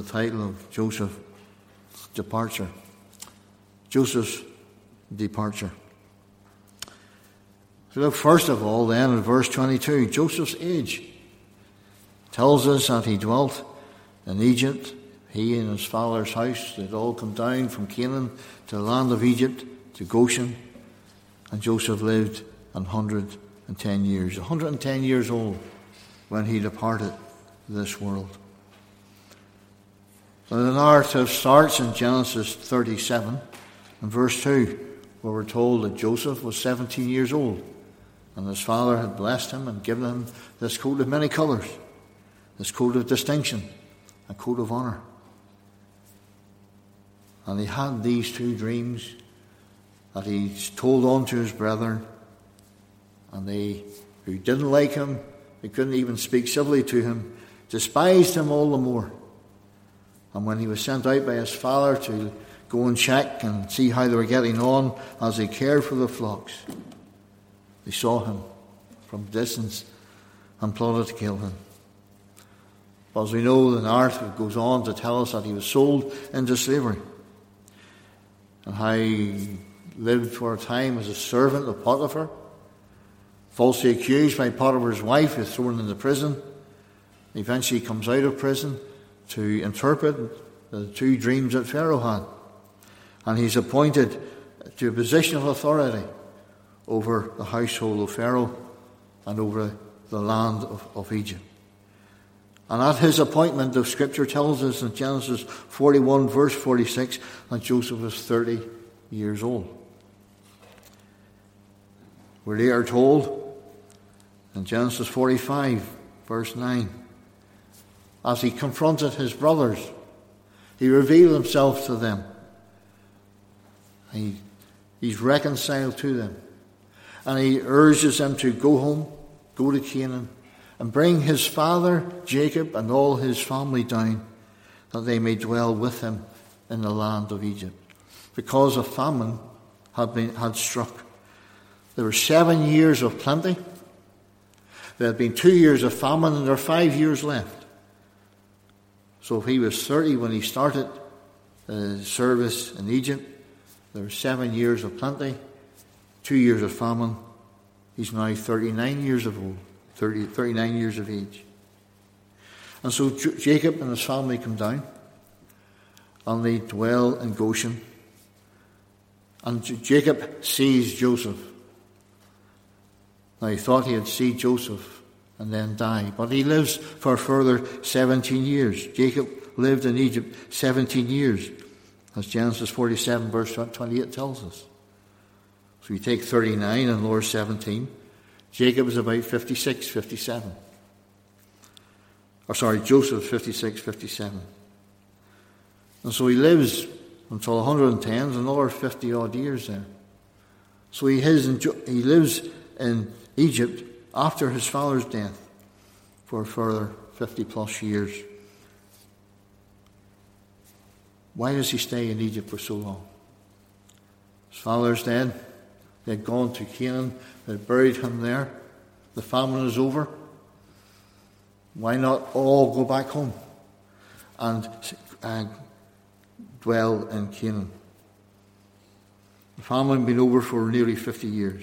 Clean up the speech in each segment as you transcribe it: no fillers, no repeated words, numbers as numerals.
title of Joseph's departure. Joseph's departure. So look first of all then in verse 22, Joseph's age. Tells us that he dwelt in Egypt. He and his father's house, they'd all come down from Canaan to the land of Egypt, to Goshen. And Joseph lived 110 years. 110 years old when he departed this world. So the narrative starts in Genesis 37 and verse 2, where we're told that Joseph was 17 years old. And his father had blessed him and given him this coat of many colours, this coat of distinction, a coat of honour. And he had these two dreams that he told on to his brethren, and they, who didn't like him, they couldn't even speak civilly to him, despised him all the more. And when he was sent out by his father to go and check and see how they were getting on as they cared for the flocks, they saw him from a distance and plotted to kill him. But as we know, the narrative goes on to tell us that he was sold into slavery, and how he lived for a time as a servant of Potiphar, falsely accused by Potiphar's wife, is thrown into prison. Eventually comes out of prison to interpret the two dreams that Pharaoh had. And he's appointed to a position of authority over the household of Pharaoh and over the land of Egypt. And at his appointment, the scripture tells us in Genesis 41 verse 46 that Joseph was 30 years old. We're later told in Genesis 45 verse 9, as he confronted his brothers, he revealed himself to them. He's reconciled to them. And he urges them to go home, go to Canaan, and bring his father Jacob and all his family down, that they may dwell with him in the land of Egypt, because a famine had struck. There were 7 years of plenty. There had been 2 years of famine, and there are 5 years left. So if he was 30 when he started service in Egypt, there were 7 years of plenty, 2 years of famine. He's now 39 years of old, 39 years of age. And so Jacob and his family come down, and they dwell in Goshen. And Jacob sees Joseph. Now he thought he had seen Joseph and then die, but he lives for a further 17 years. Jacob lived in Egypt 17 years, as Genesis 47 verse 28 tells us. So you take 39 and lower 17. Jacob is about 56, 57. Joseph 56, 57. And so he lives until 110, another 50 odd years there. So he lives in Egypt after his father's death for a further 50 plus years. Why does he stay in Egypt for so long? His father's dead. They had gone to Canaan. They had buried him there. The famine is over. Why not all go back home and dwell in Canaan? The famine had been over for nearly 50 years.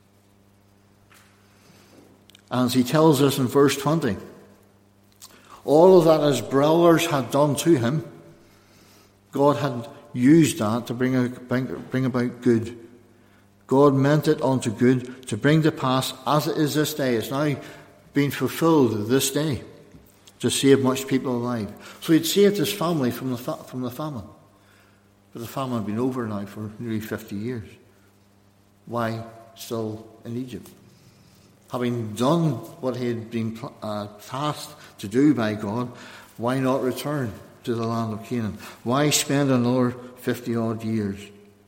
And as he tells us in verse 20, all of that his brothers had done to him, God had used that to bring about good. God meant it unto good to bring to pass as it is this day. It's now being fulfilled this day to save much people alive. So he'd saved his family from the famine. But the famine had been over now for nearly 50 years. Why still in Egypt? Having done what he had been tasked to do by God, why not return to the land of Canaan? Why spend another 50 odd years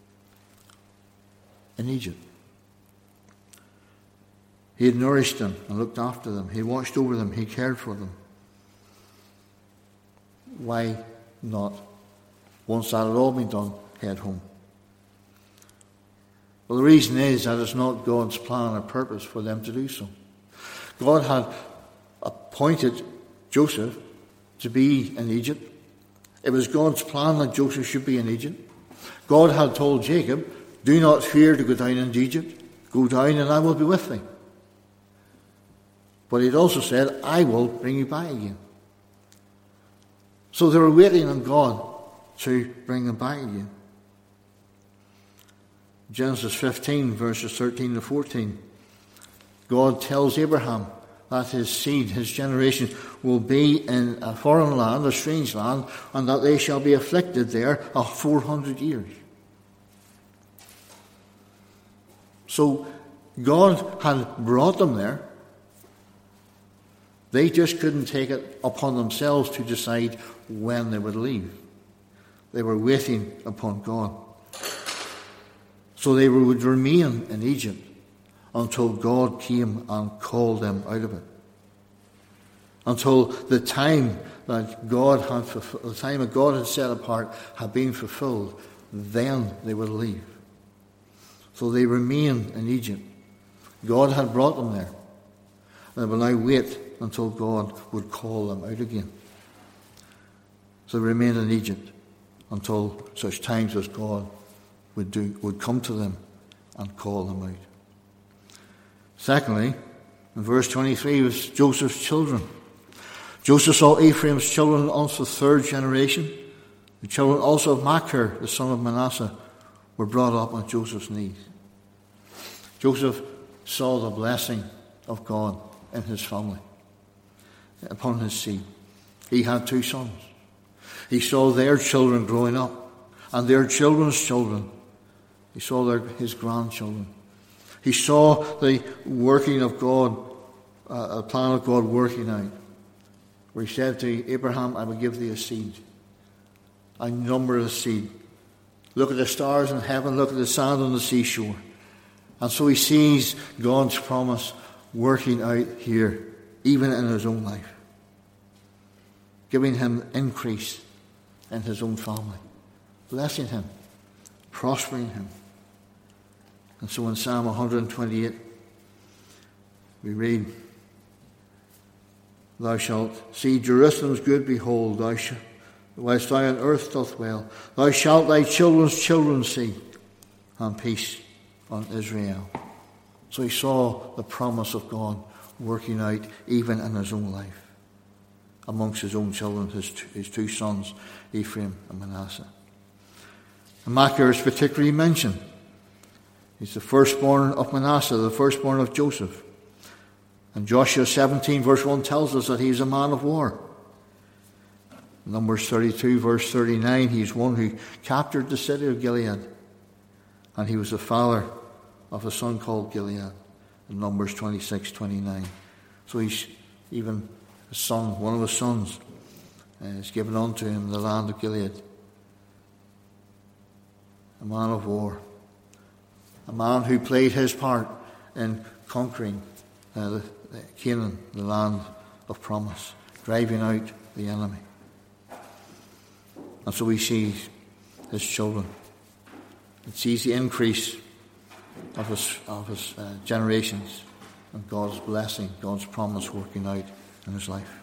in Egypt? He had nourished them and looked after them. He watched over them. He cared for them. Why not, once that had all been done, head home? Well, the reason is that it's not God's plan or purpose for them to do so. God had appointed Joseph to be in Egypt It was God's plan that Joseph should be in Egypt. God had told Jacob, do not fear to go down into Egypt. Go down and I will be with thee. But he'd also said, I will bring you back again. So they were waiting on God to bring them back again. Genesis 15, verses 13 to 14. God tells Abraham that his seed, his generation, will be in a foreign land, a strange land, and that they shall be afflicted there 400 years. So God had brought them there. They just couldn't take it upon themselves to decide when they would leave. They were waiting upon God. So they would remain in Egypt until God came and called them out of it. Until the time that God had set apart had been fulfilled, then they would leave. So they remained in Egypt. God had brought them there. They will now wait until God would call them out again. So they remained in Egypt until such times as God would come to them and call them out. Secondly, in verse 23 was Joseph's children. Joseph saw Ephraim's children also the third generation. The children also of Machir, the son of Manasseh, were brought up on Joseph's knees. Joseph saw the blessing of God in his family, upon his seed. He had 2 sons. He saw their children growing up, and their children's children. He saw his grandchildren. He saw the working of God, a plan of God working out, where he said to Abraham, I will give thee a seed. I number the seed. Look at the stars in heaven, look at the sand on the seashore. And so he sees God's promise working out here, even in his own life, giving him increase in his own family, blessing him, prospering him. And so in Psalm 128, we read, Thou shalt see Jerusalem's good, behold, whilst thou on earth doth dwell, thou shalt thy children's children see, and peace on Israel. So he saw the promise of God working out even in his own life, amongst his own children, his 2 sons, Ephraim and Manasseh. And Machir is particularly mentioned. He's the firstborn of Manasseh, the firstborn of Joseph. And Joshua 17 verse 1 tells us that he's a man of war. Numbers 32 verse 39, he's one who captured the city of Gilead. And he was the father of a son called Gilead. In Numbers 26-29. So he's even his son, one of his sons, is given unto him in the land of Gilead. A man of war. A man who played his part in conquering Canaan, the land of promise, driving out the enemy. And so we see his children. It sees the increase of his generations and God's blessing, God's promise working out in his life.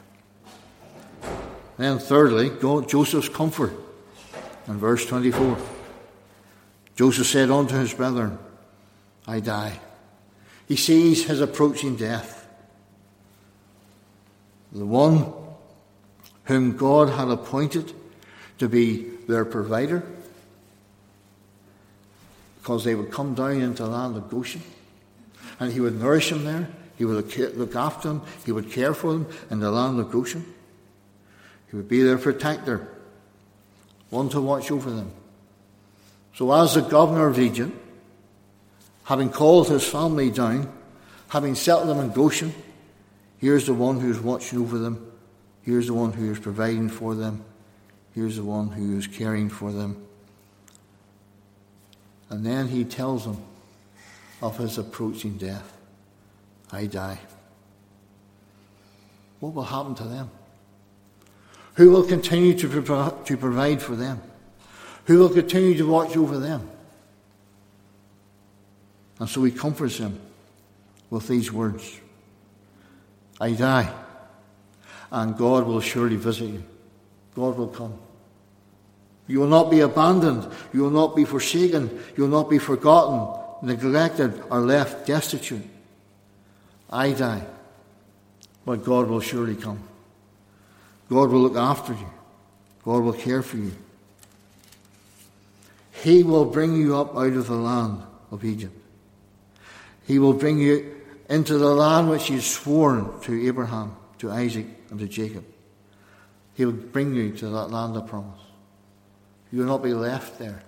Then thirdly, Joseph's comfort. In verse 24, Joseph said unto his brethren, I die. He sees his approaching death. The one whom God had appointed to be their provider, because they would come down into the land of Goshen, and he would nourish them there, he would look after them, he would care for them in the land of Goshen. He would be their protector, one to watch over them. So as the governor of Egypt, having called his family down, having settled them in Goshen, here's the one who's watching over them, here's the one who is providing for them, here's the one who is caring for them. And then he tells them of his approaching death. I die. What will happen to them? Who will continue to provide for them? Who will continue to watch over them? And so he comforts him with these words. I die, and God will surely visit you. God will come. You will not be abandoned. You will not be forsaken. You will not be forgotten, neglected, or left destitute. I die, but God will surely come. God will look after you. God will care for you. He will bring you up out of the land of Egypt. He will bring you into the land which he has sworn to Abraham, to Isaac, and to Jacob. He will bring you to that land of promise. You will not be left there.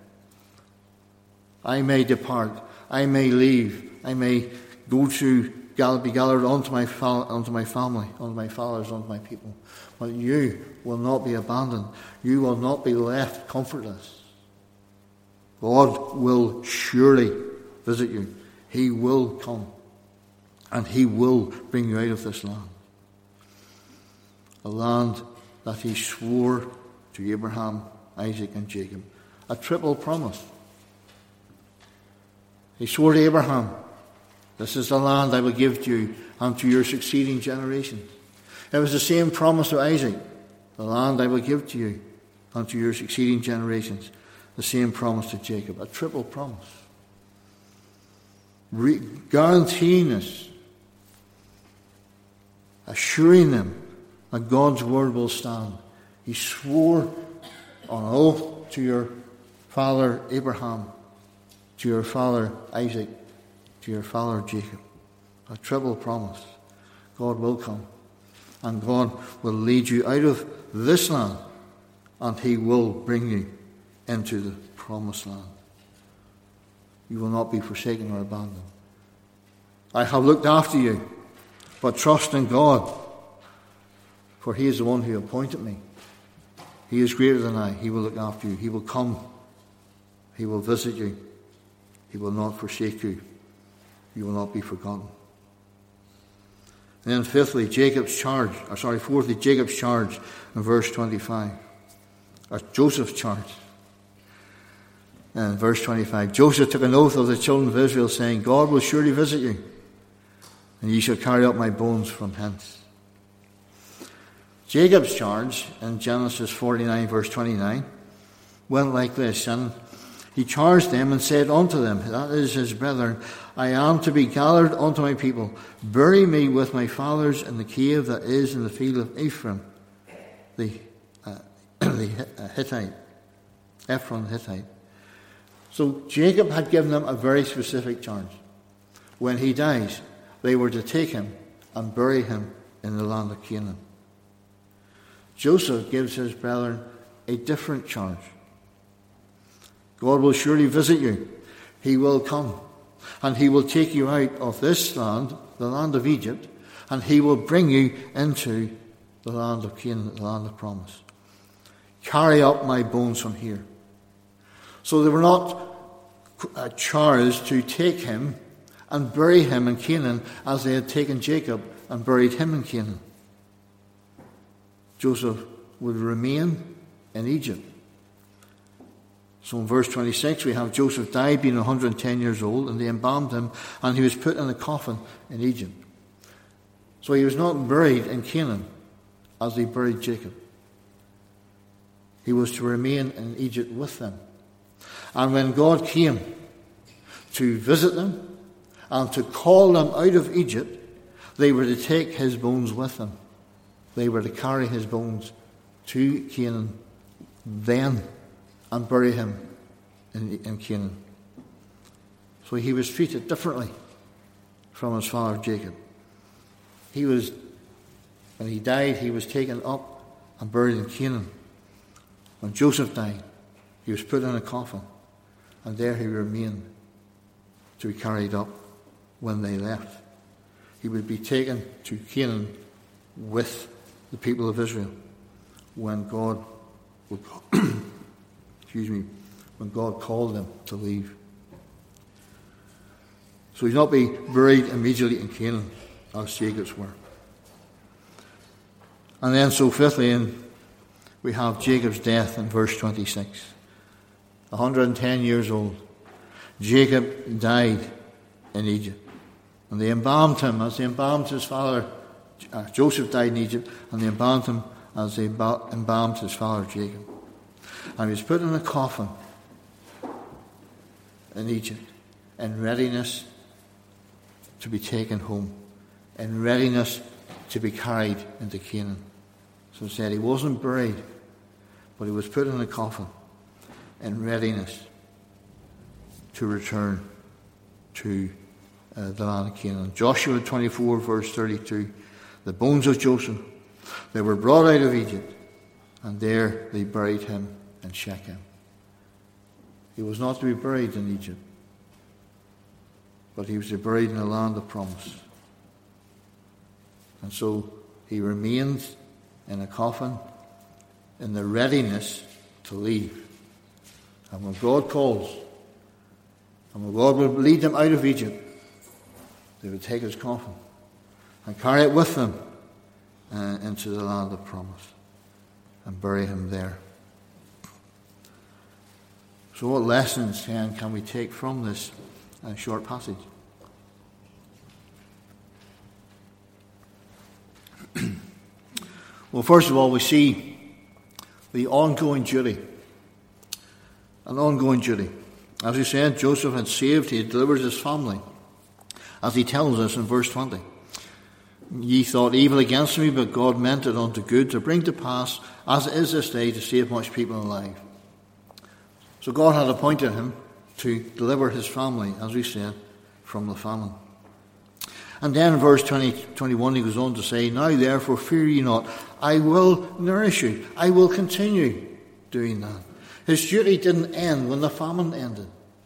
I may depart. I may leave. I may go to be gathered onto my family, onto my fathers, onto my people. But you will not be abandoned. You will not be left comfortless. God will surely visit you. He will come. And he will bring you out of this land. A land that he swore to Abraham, Isaac, and Jacob. A triple promise. He swore to Abraham, this is the land I will give to you and to your succeeding generations. It was the same promise to Isaac. The land I will give to you and to your succeeding generations. The same promise to Jacob. A triple promise. Guaranteeing us, assuring them that God's word will stand. He swore on oath to your father Abraham, to your father Isaac, to your father Jacob. A triple promise. God will come. And God will lead you out of this land. And he will bring you into the promised land. You will not be forsaken or abandoned. I have looked after you, but trust in God, for he is the one who appointed me. He is greater than I. He will look after you. He will come. He will visit you. He will not forsake you. You will not be forgotten. And then fourthly, Jacob's charge in verse 25. Or Joseph's charge. And verse 25, Joseph took an oath of the children of Israel, saying, God will surely visit you, and ye shall carry up my bones from hence. Jacob's charge in Genesis 49, verse 29, went like this, and he charged them and said unto them, that is his brethren, I am to be gathered unto my people. Bury me with my fathers in the cave that is in the field of Ephron, the Hittite. Ephron the Hittite. So Jacob had given them a very specific charge. When he dies, they were to take him and bury him in the land of Canaan. Joseph gives his brethren a different charge. God will surely visit you. He will come. And he will take you out of this land, the land of Egypt, and he will bring you into the land of Canaan, the land of promise. Carry up my bones from here. So they were not charged to take him and bury him in Canaan as they had taken Jacob and buried him in Canaan. Joseph would remain in Egypt. So in verse 26 we have Joseph died being 110 years old, and they embalmed him, and he was put in a coffin in Egypt. So he was not buried in Canaan as they buried Jacob. He was to remain in Egypt with them. And when God came to visit them and to call them out of Egypt, they were to take his bones with them. They were to carry his bones to Canaan then and bury him in Canaan. So he was treated differently from his father Jacob. When he died, he was taken up and buried in Canaan. When Joseph died, he was put in a coffin, and there he remained to be carried up when they left. He would be taken to Canaan with the people of Israel when God would when God called them to leave. So he'd not be buried immediately in Canaan as Jacob's were. And then so fifthly, we have Jacob's death in verse 26. 110 years old. Jacob died in Egypt. And they embalmed him as they embalmed his father. Joseph died in Egypt, and they embalmed him as they embalmed his father Jacob. And he was put in a coffin in Egypt in readiness to be taken home, in readiness to be carried into Canaan. So it said he wasn't buried, but he was put in a coffin in readiness to return to the land of Canaan. Joshua 24 verse 32, the bones of Joseph, they were brought out of Egypt, and there they buried him in Shechem. He was not to be buried in Egypt, but he was to be buried in the land of promise. And so he remained in a coffin in the readiness to leave. And when God calls, and when God would lead them out of Egypt, they would take his coffin and carry it with them into the land of promise and bury him there. So what lessons can we take from this short passage? Well, first of all, we see the ongoing duty. An ongoing duty. As we said, Joseph had saved, he had delivered his family. As he tells us in verse 20, ye thought evil against me, but God meant it unto good, to bring to pass, as it is this day, to save much people alive. So God had appointed him to deliver his family, as we said, from the famine. And then in verse 21 he goes on to say, now therefore fear ye not, I will nourish you. I will continue doing that. His duty didn't end when the famine ended.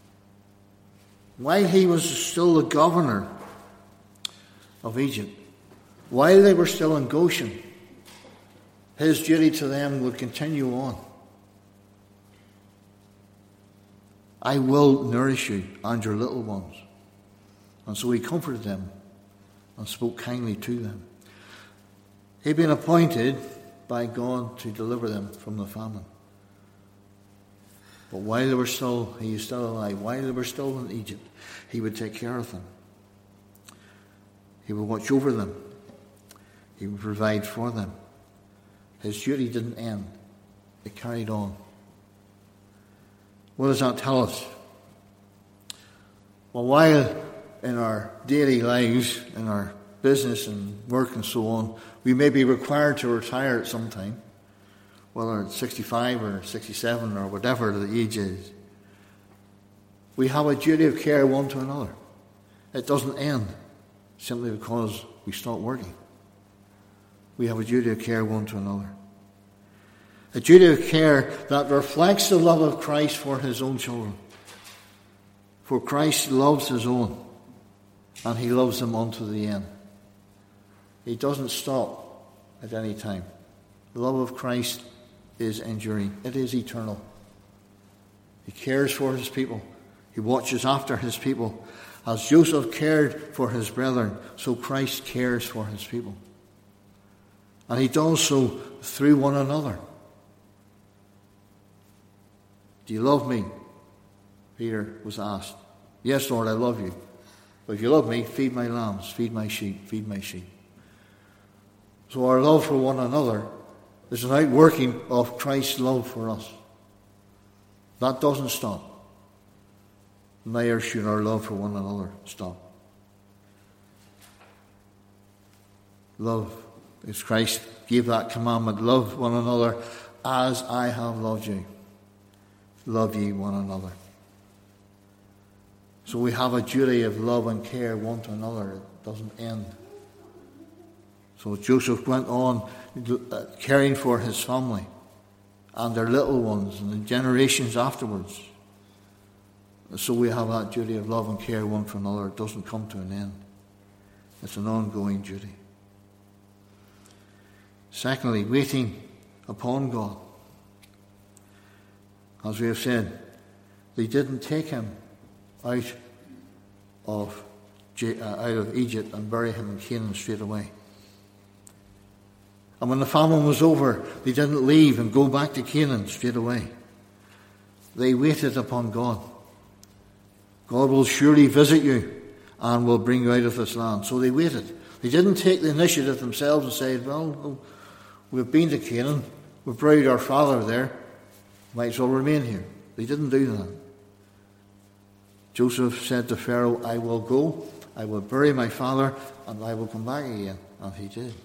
While he was still the governor of Egypt, while they were still in Goshen, his duty to them would continue on. I will nourish you and your little ones. And so he comforted them and spoke kindly to them. He'd been appointed by God to deliver them from the famine. But while they were still, he is still alive, while they were still in Egypt, he would take care of them. He would watch over them. He would provide for them. His duty didn't end. It carried on. What does that tell us? Well, while in our daily lives, in our business and work and so on, we may be required to retire at some time, whether it's 65 or 67 or whatever the age is. We have a duty of care one to another. It doesn't end simply because we stop working. We have a duty of care one to another. A duty of care that reflects the love of Christ for his own children. For Christ loves his own, and he loves them unto the end. He doesn't stop at any time. The love of Christ is enduring. It is eternal. He cares for his people. He watches after his people. As Joseph cared for his brethren, so Christ cares for his people. And he does so through one another. Do you love me? Peter was asked. Yes, Lord, I love you. But if you love me, feed my lambs, feed my sheep, feed my sheep. So our love for one another is an outworking of Christ's love for us. That doesn't stop. Neither should our love for one another stop. Love, as Christ gave that commandment, love one another as I have loved you. Love ye one another. So we have a duty of love and care one to another. It doesn't end. So Joseph went on caring for his family and their little ones and the generations afterwards. So we have that duty of love and care one for another. It doesn't come to an end. It's an ongoing duty. Secondly, waiting upon God. As we have said, they didn't take him out of Egypt and bury him in Canaan straight away. And when the famine was over, they didn't leave and go back to Canaan straight away. They waited upon God. God will surely visit you and will bring you out of this land. So they waited. They didn't take the initiative themselves and say, well, we've been to Canaan. We've buried our father there. Might as well remain here. They didn't do that. Joseph said to Pharaoh, I will go, I will bury my father, and I will come back again. And he did.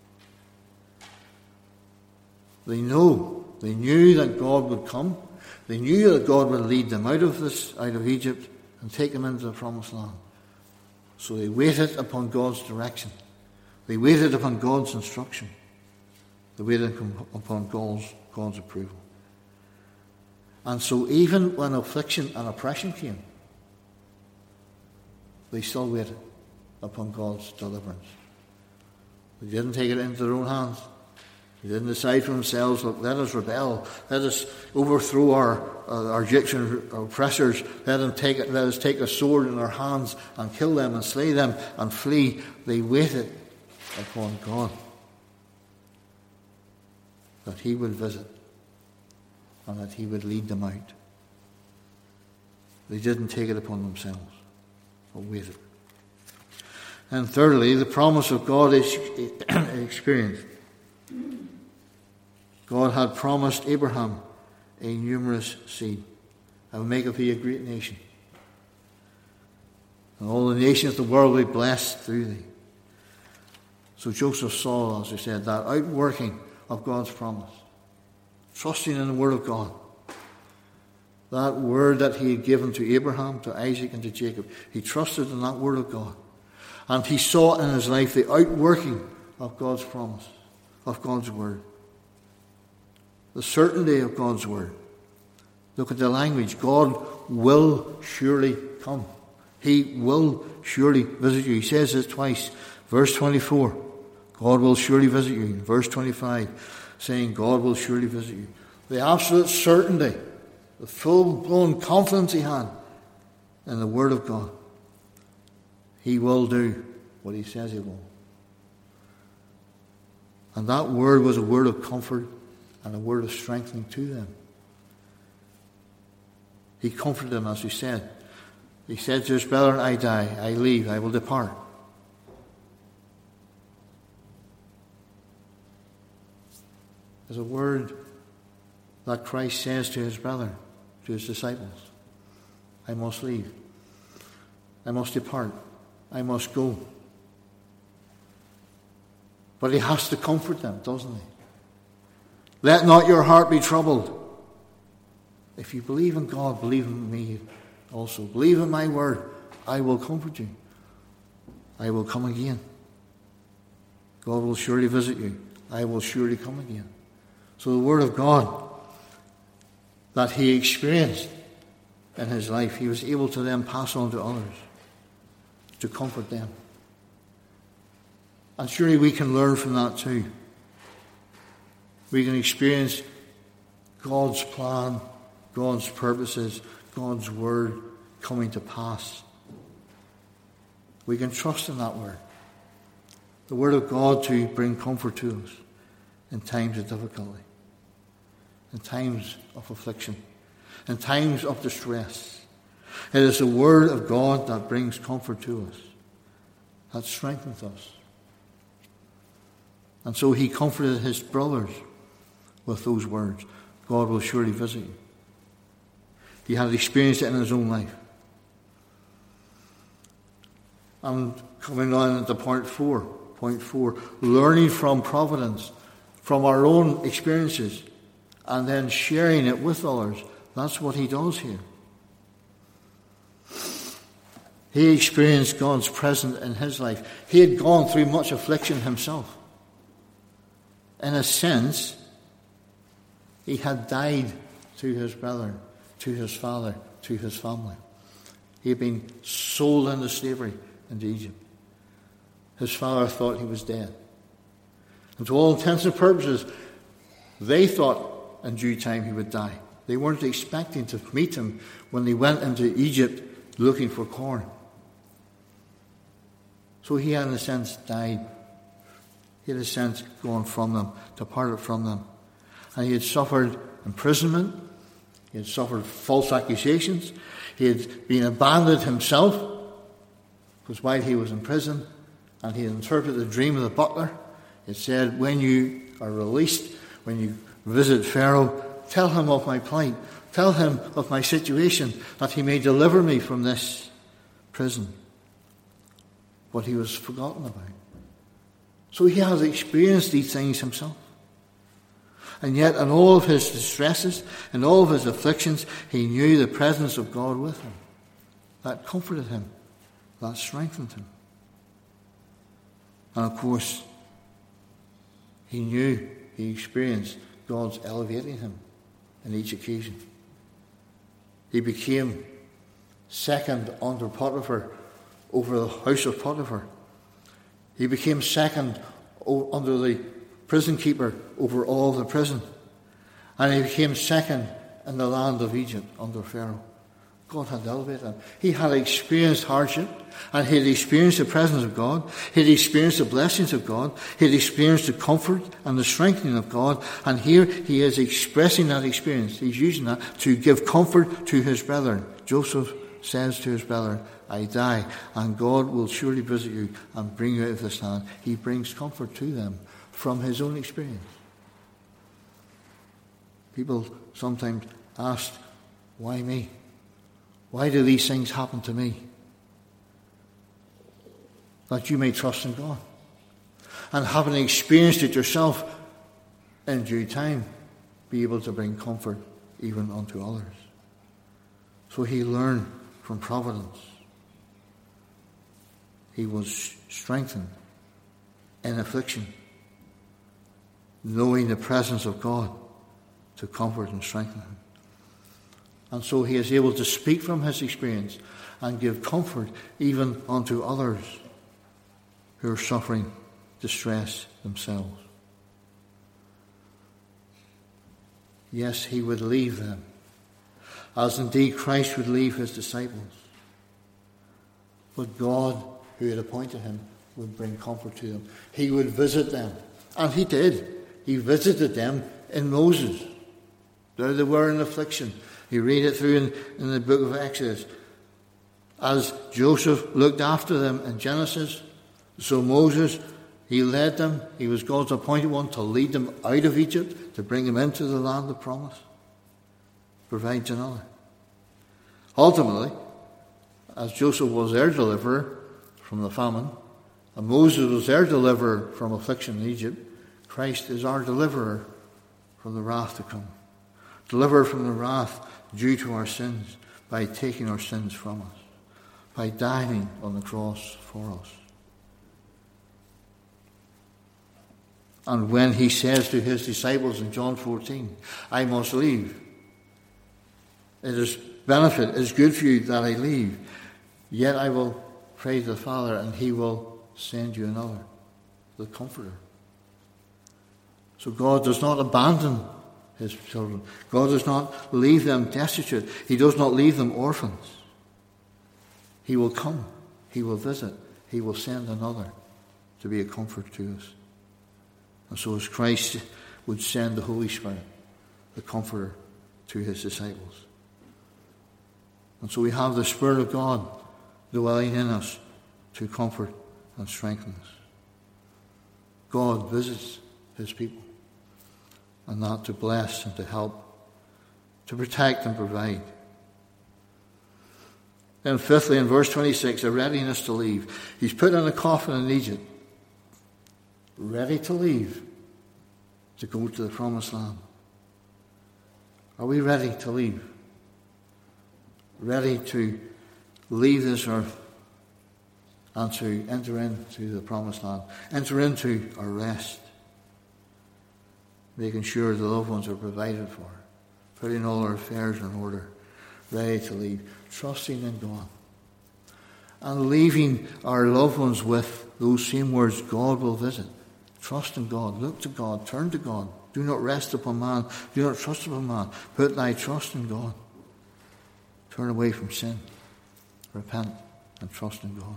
They knew that God would come. They knew that God would lead them out of Egypt and take them into the promised land. So they waited upon God's direction. They waited upon God's instruction. They waited upon God's approval. And so even when affliction and oppression came, they still waited upon God's deliverance. They didn't take it into their own hands. They didn't decide for themselves, look, let us rebel. Let us overthrow our Egyptian oppressors. Let us take a sword in our hands and kill them and slay them and flee. They waited upon God that he would visit and that he would lead them out. They didn't take it upon themselves, but waited. And thirdly, the promise of God is experienced. God had promised Abraham a numerous seed. I will make of thee a great nation, and all the nations of the world will be blessed through thee. So Joseph saw, as I said, that outworking of God's promise, trusting in the word of God. That word that he had given to Abraham, to Isaac, and to Jacob. He trusted in that word of God. And he saw in his life the outworking of God's promise, of God's word. The certainty of God's word. Look at the language. God will surely come. He will surely visit you. He says this twice. Verse 24, God will surely visit you. Verse 25, saying God will surely visit you. The absolute certainty, the full-blown confidence he had in the word of God. He will do what he says he will. And that word was a word of comfort and a word of strengthening to them. He comforted them, as he said. He said to his brethren, I die, I leave, I will depart. There's a word that Christ says to his brethren, to his disciples. I must leave. I must depart. I must go. But he has to comfort them, doesn't he? Let not your heart be troubled. If you believe in God, believe in me also. Believe in my word. I will comfort you. I will come again. God will surely visit you. I will surely come again. So the word of God that he experienced in his life, he was able to then pass on to others, to comfort them. And surely we can learn from that too. We can experience God's plan, God's purposes, God's word coming to pass. We can trust in that word. The word of God to bring comfort to us in times of difficulty, in times of affliction, in times of distress. It is the word of God that brings comfort to us, that strengthens us. And so he comforted his brothers with those words. God will surely visit you. He had experienced it in his own life. And coming on to point four, learning from providence, from our own experiences, and then sharing it with others. That's what he does here. He experienced God's presence in his life. He had gone through much affliction himself. In a sense, he had died to his brother, to his father, to his family. He had been sold into slavery into Egypt. His father thought he was dead. And to all intents and purposes, they thought in due time he would die. They weren't expecting to meet him when they went into Egypt looking for corn. So he had, in a sense, died. He had, in a sense, gone from them, departed from them. And he had suffered imprisonment. He had suffered false accusations. He had been abandoned himself, because while he was in prison, and he had interpreted the dream of the butler, it said, when you are released, when you visit Pharaoh, tell him of my plight, tell him of my situation, that he may deliver me from this prison. But he was forgotten about. So he has experienced these things himself. And yet in all of his distresses, in all of his afflictions, he knew the presence of God with him. That comforted him. That strengthened him. And of course, he experienced God's elevating him in each occasion. He became second under Potiphar over the house of Potiphar. He became second under the prison keeper over all the prison. And he became second in the land of Egypt under Pharaoh. God had elevated him. He had experienced hardship, and he had experienced the presence of God. He had experienced the blessings of God. He had experienced the comfort and the strengthening of God. And here he is expressing that experience. He's using that to give comfort to his brethren. Joseph says to his brethren, I die, and God will surely visit you and bring you out of this land. He brings comfort to them from his own experience. People sometimes ask, why me? Why do these things happen to me? That you may trust in God. And having experienced it yourself in due time, be able to bring comfort even unto others. So he learned from providence. He was strengthened in affliction, knowing the presence of God to comfort and strengthen him. And so he is able to speak from his experience and give comfort even unto others who are suffering distress themselves. Yes, he would leave them, as indeed Christ would leave his disciples. But God, who had appointed him, would bring comfort to them. He would visit them. And he did. He visited them in Moses. There they were in affliction. You read it through in the book of Exodus. As Joseph looked after them in Genesis, so Moses, he led them. He was God's appointed one to lead them out of Egypt, to bring them into the land of promise. Provides another. Ultimately, as Joseph was their deliverer from the famine, and Moses was their deliverer from affliction in Egypt, Christ is our deliverer from the wrath to come. Deliverer from the wrath due to our sins by taking our sins from us, by dying on the cross for us. And when he says to his disciples in John 14, I must leave. It is benefit, it is good for you that I leave. Yet I will pray to the Father, and he will send you another, the Comforter. So God does not abandon his children. God does not leave them destitute. He does not leave them orphans. He will come. He will visit. He will send another to be a comfort to us. And so as Christ would send the Holy Spirit, the Comforter, to his disciples. And so we have the Spirit of God dwelling in us to comfort and strengthen us. God visits his people, and that to bless and to help, to protect and provide. Then fifthly, in verse 26, a readiness to leave. He's put in a coffin in Egypt, ready to leave, to go to the promised land. Are we ready to leave? Ready to leave this earth and to enter into the promised land, enter into our rest, making sure the loved ones are provided for, putting all our affairs in order, ready to leave, trusting in God, and leaving our loved ones with those same words, God will visit. Trust in God, look to God, turn to God. Do not rest upon man, do not trust upon man. Put thy trust in God. Turn away from sin, repent, and trust in God.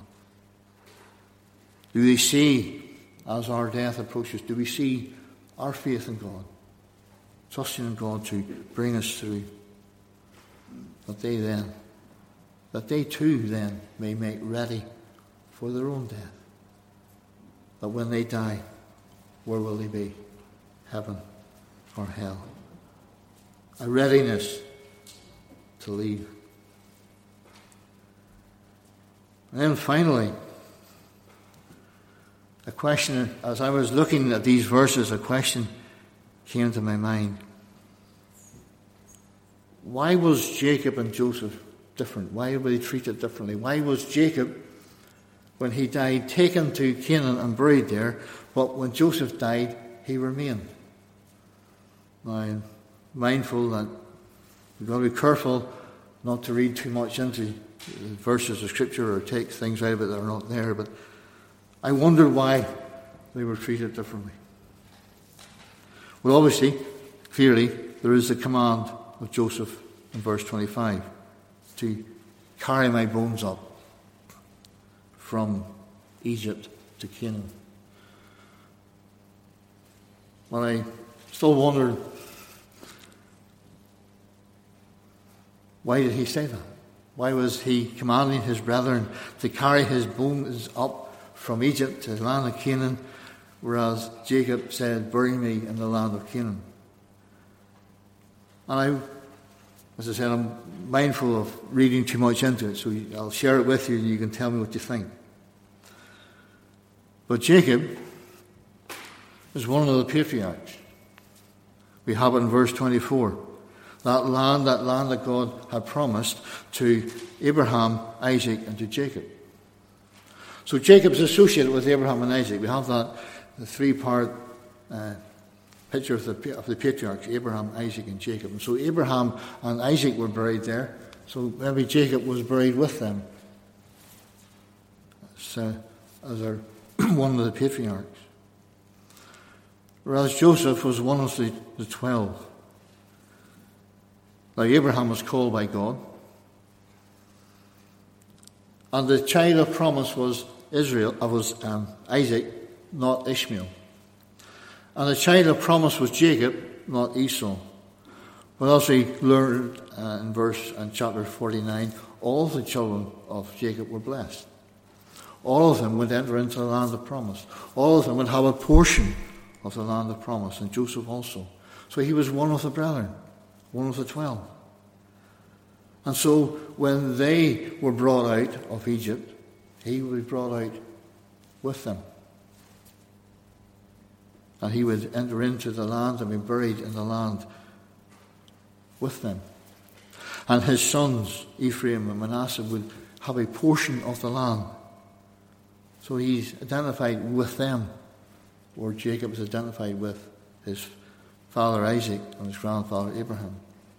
Do they see, as our death approaches, do we see our faith in God, trusting in God to bring us through, that they too then may make ready for their own death, that when they die, where will they be? Heaven or hell? a readiness to leave. And then finally, a question, as I was looking at these verses, a question came to my mind. Why was Jacob and Joseph different? Why were they treated differently? Why was Jacob, when he died, taken to Canaan and buried there, but when Joseph died, he remained? Now, I'm mindful that we've got to be careful not to read too much into verses of Scripture or take things out of it that are not there, but I wondered why they were treated differently. Well, obviously, clearly, there is the command of Joseph in verse 25 to carry my bones up from Egypt to Canaan. Well, I still wonder, why did he say that? Why was he commanding his brethren to carry his bones up from Egypt to the land of Canaan, whereas Jacob said, bury me in the land of Canaan? And as I said, I'm mindful of reading too much into it, so I'll share it with you and you can tell me what you think. But Jacob is one of the patriarchs. We have it in verse 24. That land that God had promised to Abraham, Isaac, and to Jacob. So Jacob's associated with Abraham and Isaac. We have the three-part picture of the patriarchs, Abraham, Isaac, and Jacob. And so Abraham and Isaac were buried there. So maybe Jacob was buried with them as one of the patriarchs. Whereas Joseph was one of the 12. Now Abraham was called by God. And the child of promise was Isaac, not Ishmael. And the child of promise was Jacob, not Esau. But as we learned in chapter 49, all of the children of Jacob were blessed. All of them would enter into the land of promise. All of them would have a portion of the land of promise, and Joseph also. So he was one of the brethren, one of the 12. And so when they were brought out of Egypt, he would be brought out with them. And he would enter into the land and be buried in the land with them. And his sons, Ephraim and Manasseh, would have a portion of the land. So he's identified with them, or Jacob is identified with his father Isaac and his grandfather Abraham.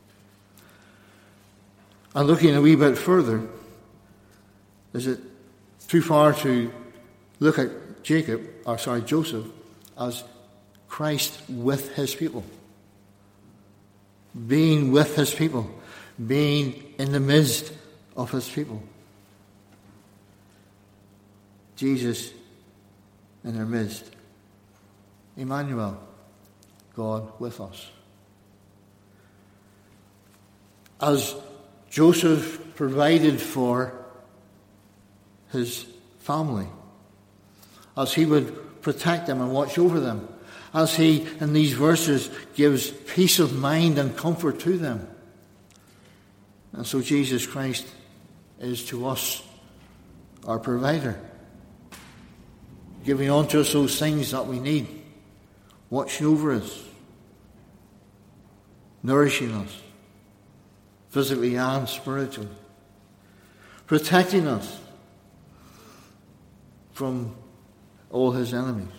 And looking a wee bit further, is it too far to look at Joseph as Christ with his people? Being with his people, being in the midst of his people. Jesus in their midst. Emmanuel, God with us. As Joseph provided for his family, as he would protect them and watch over them, as he, in these verses, gives peace of mind and comfort to them. And so Jesus Christ is to us our provider, giving unto us those things that we need, watching over us, nourishing us, physically and spiritually, protecting us from all his enemies,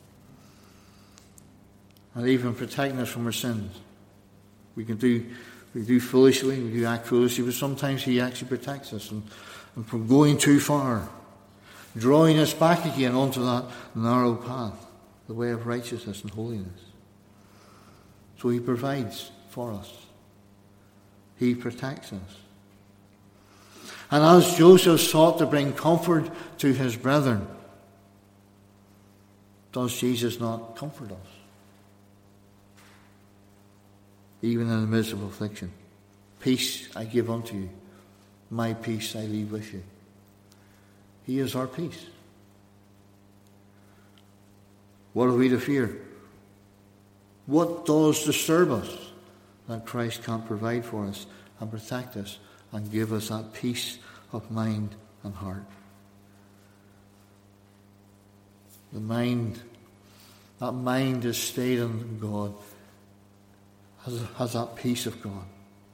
and even protecting us from our sins. We do foolishly, we do act foolishly, but sometimes he actually protects us and from going too far, drawing us back again onto that narrow path, the way of righteousness and holiness. So he provides for us. He protects us. And as Joseph sought to bring comfort to his brethren, does Jesus not comfort us? Even in the midst of affliction. Peace I give unto you. My peace I leave with you. He is our peace. What are we to fear? What does disturb us? that Christ can provide for us and protect us and give us that peace of mind and heart. That mind is stayed on God, has that peace of God.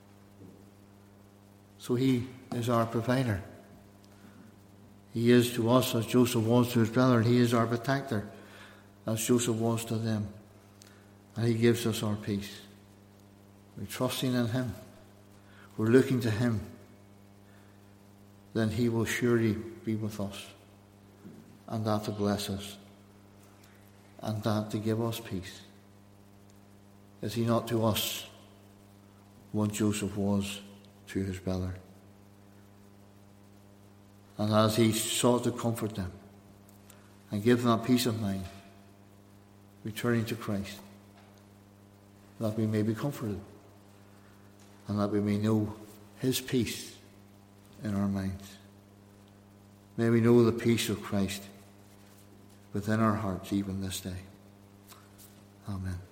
So he is our provider. He is to us as Joseph was to his brother. He is our protector as Joseph was to them. And he gives us our peace. We're trusting in him. We're looking to him. Then he will surely be with us. And that to bless us. And that to give us peace. Is he not to us what Joseph was to his brother? And as he sought to comfort them and give them that peace of mind, returning to Christ, that we may be comforted and that we may know his peace in our minds. May we know the peace of Christ within our hearts even this day. Amen.